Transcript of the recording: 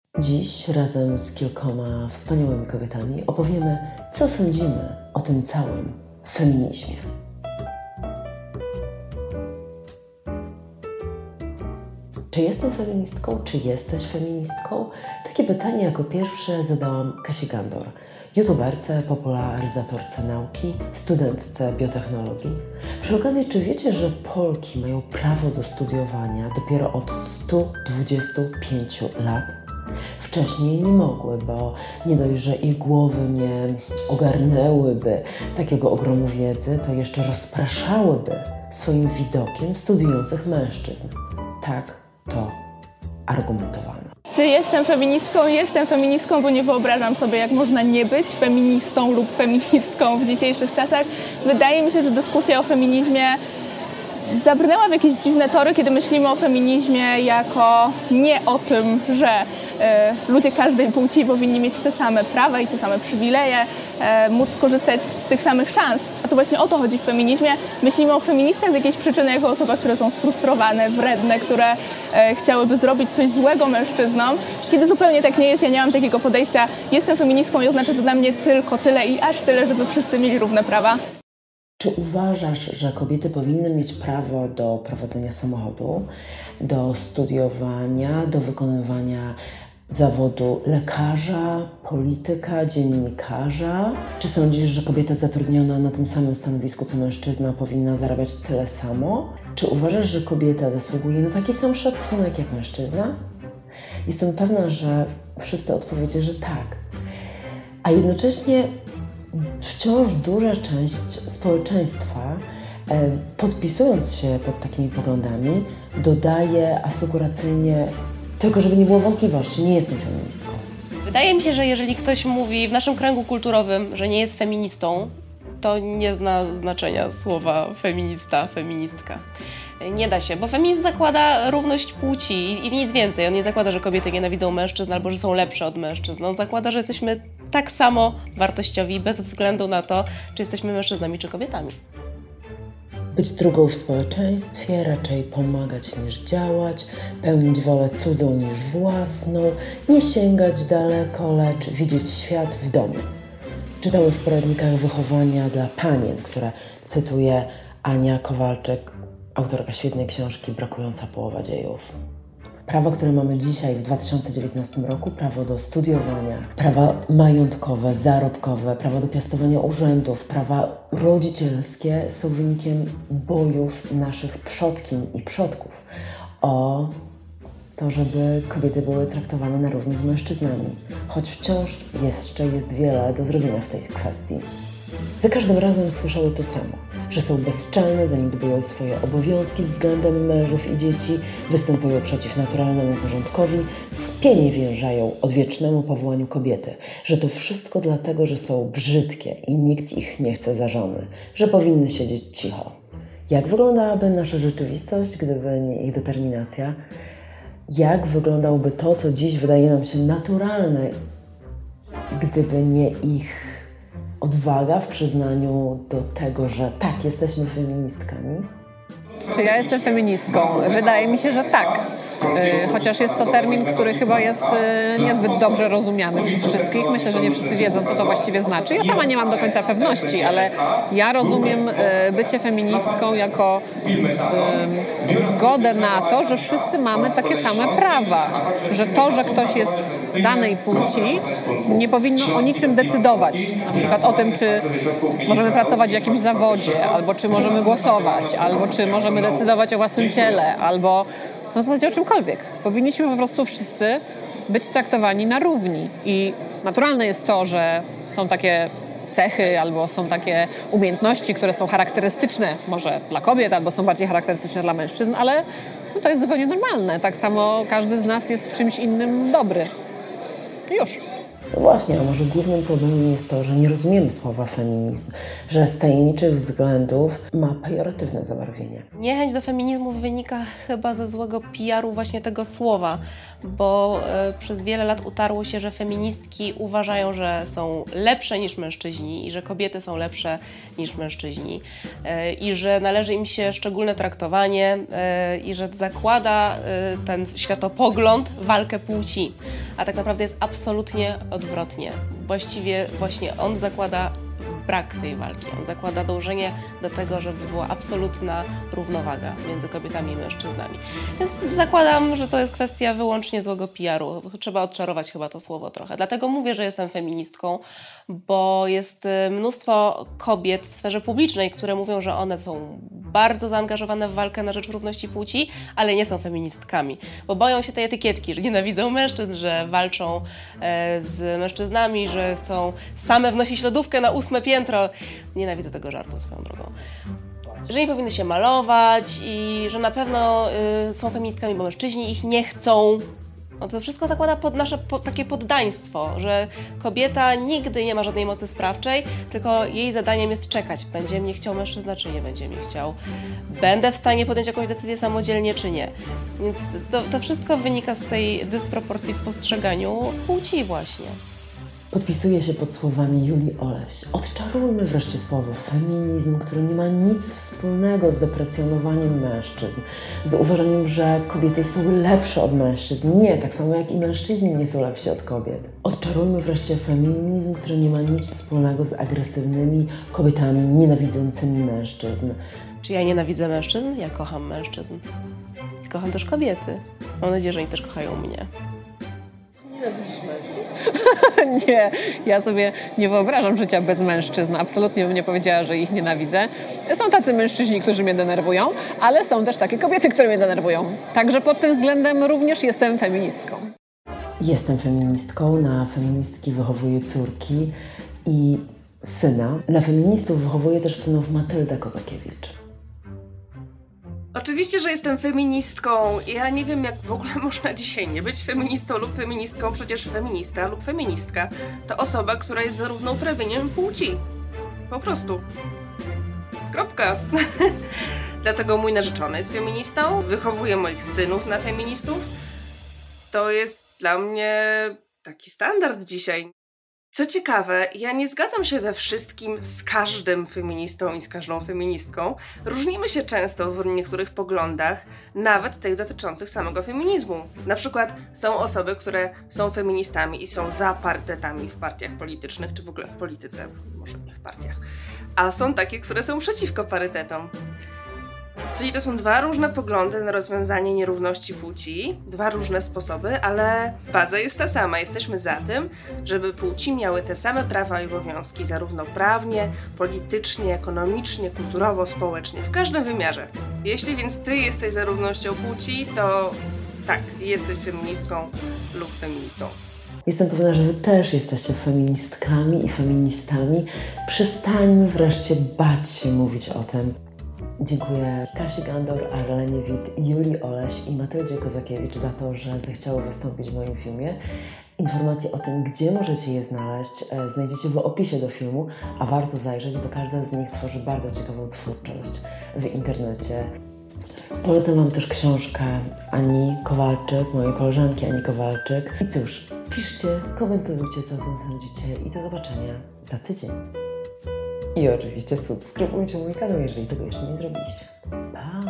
Dziś razem z kilkoma wspaniałymi kobietami opowiemy, co sądzimy o tym całym feminizmie. Czy jestem feministką? Czy jesteś feministką? Takie pytanie jako pierwsze zadałam Kasi Gandor, youtuberce, popularyzatorce nauki, studentce biotechnologii. Przy okazji, czy wiecie, że Polki mają prawo do studiowania dopiero od 125 lat? Wcześniej nie mogły, bo nie dość, że ich głowy nie ogarnęłyby takiego ogromu wiedzy, to jeszcze rozpraszałyby swoim widokiem studiujących mężczyzn. Tak to argumentowano. Czy jestem feministką? Jestem feministką, bo nie wyobrażam sobie, jak można nie być feministą lub feministką w dzisiejszych czasach. Wydaje mi się, że dyskusja o feminizmie zabrnęła w jakieś dziwne tory, kiedy myślimy o feminizmie jako nie o tym, że ludzie każdej płci powinni mieć te same prawa i te same przywileje, móc korzystać z tych samych szans. A to właśnie o to chodzi w feminizmie. Myślimy o feministkach z jakiejś przyczyny jako osobach, które są sfrustrowane, wredne, które chciałyby zrobić coś złego mężczyznom. Kiedy zupełnie tak nie jest, ja nie mam takiego podejścia. Jestem feministką i oznacza to dla mnie tylko tyle i aż tyle, żeby wszyscy mieli równe prawa. Czy uważasz, że kobiety powinny mieć prawo do prowadzenia samochodu, do studiowania, do wykonywania zawodu lekarza, polityka, dziennikarza? Czy sądzisz, że kobieta zatrudniona na tym samym stanowisku co mężczyzna powinna zarabiać tyle samo? Czy uważasz, że kobieta zasługuje na taki sam szacunek jak mężczyzna? Jestem pewna, że wszyscy odpowiecie, że tak. A jednocześnie wciąż duża część społeczeństwa, podpisując się pod takimi poglądami, dodaje asekuracyjnie, tylko żeby nie było wątpliwości, nie jestem feministką. Wydaje mi się, że jeżeli ktoś mówi w naszym kręgu kulturowym, że nie jest feministą, to nie zna znaczenia słowa feminista, feministka. Nie da się, bo feminizm zakłada równość płci i nic więcej. On nie zakłada, że kobiety nienawidzą mężczyzn albo że są lepsze od mężczyzn. On zakłada, że jesteśmy tak samo wartościowi bez względu na to, czy jesteśmy mężczyznami czy kobietami. Być drugą w społeczeństwie, raczej pomagać niż działać, pełnić wolę cudzą niż własną, nie sięgać daleko, lecz widzieć świat w domu. Czytały w poradnikach wychowania dla panien, które cytuje Ania Kowalczyk, autorka świetnej książki Brakująca połowa dziejów. Prawo, które mamy dzisiaj w 2019 roku, prawo do studiowania, prawa majątkowe, zarobkowe, prawo do piastowania urzędów, prawa rodzicielskie są wynikiem bojów naszych przodkiń i przodków o to, żeby kobiety były traktowane na równi z mężczyznami, choć wciąż jeszcze jest wiele do zrobienia w tej kwestii. Za każdym razem słyszały to samo, że są bezczelne, zaniedbują swoje obowiązki względem mężów i dzieci, występują przeciw naturalnemu porządkowi, spieniewierzają odwiecznemu powołaniu kobiety, że to wszystko dlatego, że są brzydkie i nikt ich nie chce za żony, że powinny siedzieć cicho. Jak wyglądałaby nasza rzeczywistość, gdyby nie ich determinacja? Jak wyglądałoby to, co dziś wydaje nam się naturalne, gdyby nie ich odwaga w przyznaniu do tego, że tak, jesteśmy feministkami? Czy ja jestem feministką? Wydaje mi się, że tak. Chociaż jest to termin, który chyba jest niezbyt dobrze rozumiany przez wszystkich. Myślę, że nie wszyscy wiedzą, co to właściwie znaczy. Ja sama nie mam do końca pewności, ale ja rozumiem bycie feministką jako zgodę na to, że wszyscy mamy takie same prawa. Że to, że ktoś jest danej płci, nie powinno o niczym decydować. Na przykład o tym, czy możemy pracować w jakimś zawodzie, albo czy możemy głosować, albo czy możemy decydować o własnym ciele, albo w zasadzie o czymkolwiek. Powinniśmy po prostu wszyscy być traktowani na równi. I naturalne jest to, że są takie cechy albo są takie umiejętności, które są charakterystyczne może dla kobiet, albo są bardziej charakterystyczne dla mężczyzn, ale no to jest zupełnie normalne. Tak samo każdy z nas jest w czymś innym dobry. Już. No właśnie, a może głównym problemem jest to, że nie rozumiemy słowa feminizm, że z tajemniczych względów ma pejoratywne zabarwienie. Niechęć do feminizmu wynika chyba ze złego PR-u właśnie tego słowa, bo przez wiele lat utarło się, że feministki uważają, że są lepsze niż mężczyźni i że kobiety są lepsze niż mężczyźni i że należy im się szczególne traktowanie i że zakłada ten światopogląd walkę płci, a tak naprawdę jest absolutnie odwrotnie. Właściwie właśnie on zakłada brak tej walki. On zakłada dążenie do tego, żeby była absolutna równowaga między kobietami i mężczyznami. Więc zakładam, że to jest kwestia wyłącznie złego PR-u. Trzeba odczarować chyba to słowo trochę. Dlatego mówię, że jestem feministką, bo jest mnóstwo kobiet w sferze publicznej, które mówią, że one są bardzo zaangażowane w walkę na rzecz równości płci, ale nie są feministkami, bo boją się tej etykietki, że nienawidzą mężczyzn, że walczą z mężczyznami, że chcą same wnosić lodówkę na 8. piętro. Nienawidzę tego żartu swoją drogą. Że nie powinny się malować i że na pewno są feministkami, bo mężczyźni ich nie chcą. No to wszystko zakłada pod nasze takie poddaństwo, że kobieta nigdy nie ma żadnej mocy sprawczej, tylko jej zadaniem jest czekać. Będzie mnie chciał mężczyzna, czy nie będzie mnie chciał. Będę w stanie podjąć jakąś decyzję samodzielnie, czy nie. Więc to wszystko wynika z tej dysproporcji w postrzeganiu płci właśnie. Podpisuję się pod słowami Julii Oleś. Odczarujmy wreszcie słowo feminizm, który nie ma nic wspólnego z deprecjonowaniem mężczyzn, z uważaniem, że kobiety są lepsze od mężczyzn. Nie, tak samo jak i mężczyźni nie są lepsi od kobiet. Odczarujmy wreszcie feminizm, który nie ma nic wspólnego z agresywnymi kobietami nienawidzącymi mężczyzn. Czy ja nienawidzę mężczyzn? Ja kocham mężczyzn. Kocham też kobiety. Mam nadzieję, że oni też kochają mnie. Nienawidzisz mężczyzn? Nie, ja sobie nie wyobrażam życia bez mężczyzn. Absolutnie bym nie powiedziała, że ich nienawidzę. Są tacy mężczyźni, którzy mnie denerwują, ale są też takie kobiety, które mnie denerwują. Także pod tym względem również jestem feministką. Jestem feministką. Na feministki wychowuję córki i syna. Na feministów wychowuję też synów Matylda Kozakiewicz. Oczywiście, że jestem feministką. Ja nie wiem, jak w ogóle można dzisiaj nie być feministą lub feministką. Przecież feminista lub feministka to osoba, która jest za równouprawnieniem płci. Po prostu. Kropka. Dlatego mój narzeczony jest feministą. Wychowuję moich synów na feministów. To jest dla mnie taki standard dzisiaj. Co ciekawe, ja nie zgadzam się we wszystkim z każdym feministą i z każdą feministką. Różnimy się często w niektórych poglądach, nawet tych dotyczących samego feminizmu. Na przykład są osoby, które są feministami i są za parytetami w partiach politycznych, czy w ogóle w polityce, może nie w partiach. A są takie, które są przeciwko parytetom. Czyli to są dwa różne poglądy na rozwiązanie nierówności płci, dwa różne sposoby, ale baza jest ta sama. Jesteśmy za tym, żeby płci miały te same prawa i obowiązki, zarówno prawnie, politycznie, ekonomicznie, kulturowo, społecznie, w każdym wymiarze. Jeśli więc ty jesteś za równością płci, to tak, jesteś feministką lub feministą. Jestem pewna, że wy też jesteście feministkami i feministami. Przestańmy wreszcie bać się mówić o tym. Dziękuję Kasi Gandor, Arlenie Witt, Julii Oleś i Matyldzie Kozakiewicz za to, że zechciały wystąpić w moim filmie. Informacje o tym, gdzie możecie je znaleźć, znajdziecie w opisie do filmu, a warto zajrzeć, bo każda z nich tworzy bardzo ciekawą twórczość w internecie. Polecam wam też książkę Ani Kowalczyk, mojej koleżanki Ani Kowalczyk. I cóż, piszcie, komentujcie, co o tym sądzicie i do zobaczenia za tydzień. I oczywiście subskrybujcie mój kanał, jeżeli tego jeszcze nie zrobiliście. Pa!